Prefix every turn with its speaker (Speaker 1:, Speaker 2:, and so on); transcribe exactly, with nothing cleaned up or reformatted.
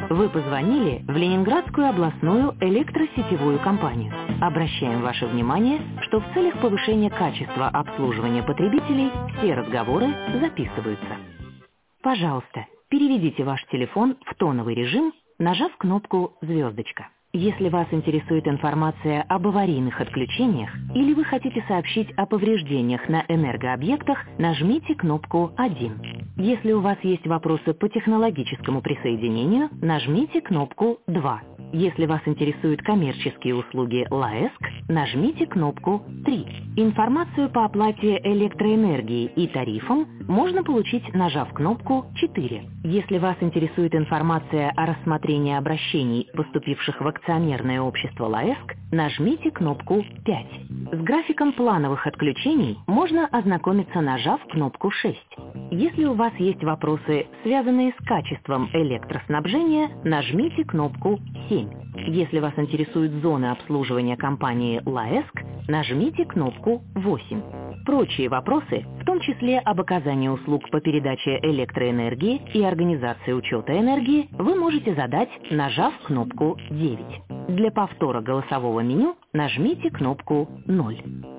Speaker 1: Вы позвонили в Ленинградскую областную электросетевую компанию. Обращаем ваше внимание, что в целях повышения качества обслуживания потребителей все разговоры записываются. Пожалуйста, переведите ваш телефон в тоновый режим, нажав кнопку «Звездочка». Если вас интересует информация об аварийных отключениях или вы хотите сообщить о повреждениях на энергообъектах, нажмите кнопку один. Если у вас есть вопросы по технологическому присоединению, нажмите кнопку два. Если вас интересуют коммерческие услуги ЛАЭСК, нажмите кнопку три. Информацию по оплате электроэнергии и тарифам можно получить, нажав кнопку четыре. Если вас интересует информация о рассмотрении обращений, поступивших в акционерное общество ЛАЭСК, нажмите кнопку пять. С графиком плановых отключений можно ознакомиться, нажав кнопку шесть. Если у вас есть вопросы, связанные с качеством электроснабжения, нажмите кнопку семь. Если вас интересуют зоны обслуживания компании ЛАЭСК, нажмите кнопку восемь. Прочие вопросы, в том числе об оказании услуг по передаче электроэнергии и организации учета энергии, вы можете задать, нажав кнопку девять. Для повтора голосового меню нажмите кнопку ноль.